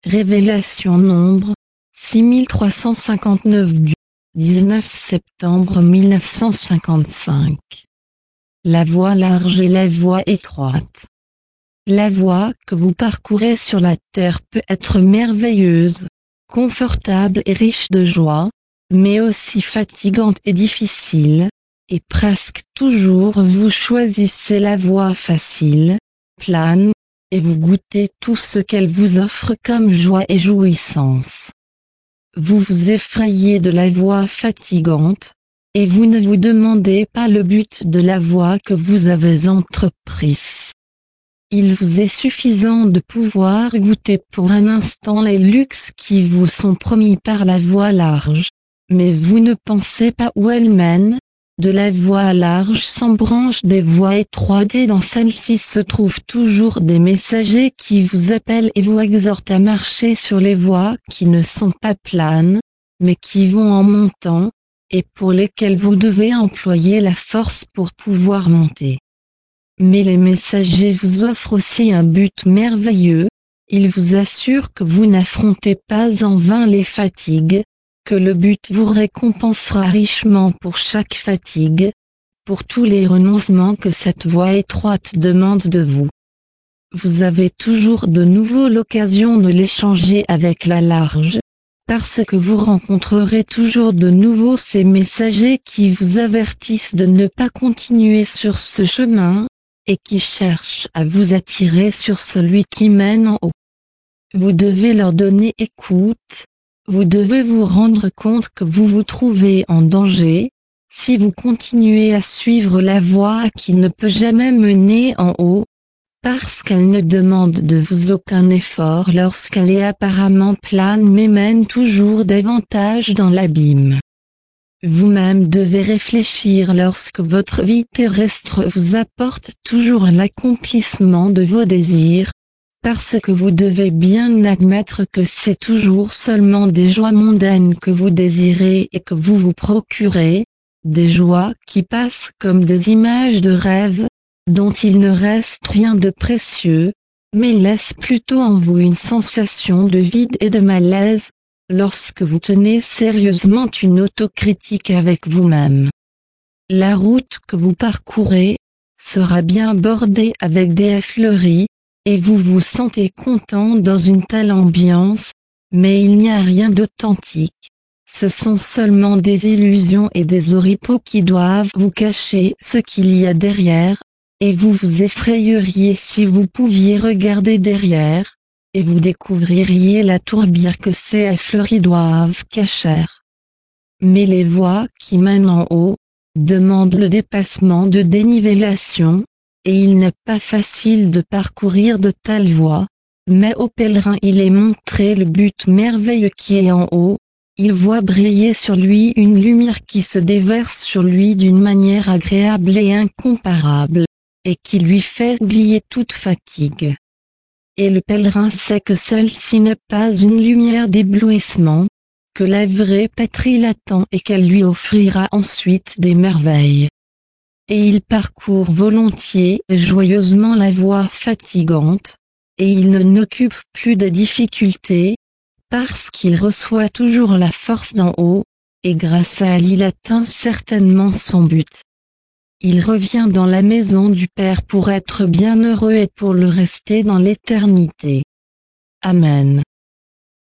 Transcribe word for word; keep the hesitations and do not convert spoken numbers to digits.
Révélation nombre six mille trois cent cinquante-neuf du dix-neuf septembre mille neuf cent cinquante-cinq. La voie large et la voie étroite. La voie que vous parcourez sur la terre peut être merveilleuse, confortable et riche de joie, mais aussi fatigante et difficile, et presque toujours vous choisissez la voie facile, plane, et vous goûtez tout ce qu'elle vous offre comme joie et jouissance. Vous vous effrayez de la voie fatigante, et vous ne vous demandez pas le but de la voie que vous avez entreprise. Il vous est suffisant de pouvoir goûter pour un instant les luxes qui vous sont promis par la voie large, mais vous ne pensez pas où elle mène. De la voie large s'embranchent des voies étroites et dans celle-ci se trouvent toujours des messagers qui vous appellent et vous exhortent à marcher sur les voies qui ne sont pas planes, mais qui vont en montant, et pour lesquelles vous devez employer la force pour pouvoir monter. Mais les messagers vous offrent aussi un but merveilleux, ils vous assurent que vous n'affrontez pas en vain les fatigues, que le but vous récompensera richement pour chaque fatigue, pour tous les renoncements que cette voie étroite demande de vous. Vous avez toujours de nouveau l'occasion de l'échanger avec la large, parce que vous rencontrerez toujours de nouveau ces messagers qui vous avertissent de ne pas continuer sur ce chemin, et qui cherchent à vous attirer sur celui qui mène en haut. Vous devez leur donner écoute. Vous devez vous rendre compte que vous vous trouvez en danger, si vous continuez à suivre la voie qui ne peut jamais mener en haut, parce qu'elle ne demande de vous aucun effort lorsqu'elle est apparemment plane mais mène toujours davantage dans l'abîme. Vous-même devez réfléchir lorsque votre vie terrestre vous apporte toujours l'accomplissement de vos désirs, parce que vous devez bien admettre que c'est toujours seulement des joies mondaines que vous désirez et que vous vous procurez, des joies qui passent comme des images de rêve, dont il ne reste rien de précieux, mais laissent plutôt en vous une sensation de vide et de malaise, lorsque vous tenez sérieusement une autocritique avec vous-même. La route que vous parcourez sera bien bordée avec des fleuris, et vous vous sentez content dans une telle ambiance, mais il n'y a rien d'authentique. Ce sont seulement des illusions et des oripeaux qui doivent vous cacher ce qu'il y a derrière, et vous vous effrayeriez si vous pouviez regarder derrière, et vous découvririez la tourbière que ces fleuris doivent cacher. Mais les voies qui mènent en haut demandent le dépassement de dénivellation, et il n'est pas facile de parcourir de telles voies, mais au pèlerin il est montré le but merveilleux qui est en haut, il voit briller sur lui une lumière qui se déverse sur lui d'une manière agréable et incomparable, et qui lui fait oublier toute fatigue. Et le pèlerin sait que celle-ci n'est pas une lumière d'éblouissement, que la vraie patrie l'attend et qu'elle lui offrira ensuite des merveilles. Et il parcourt volontiers et joyeusement la voie fatigante, et il ne n'occupe plus de difficultés, parce qu'il reçoit toujours la force d'en haut, et grâce à elle il atteint certainement son but. Il revient dans la maison du Père pour être bien heureux et pour le rester dans l'éternité. Amen.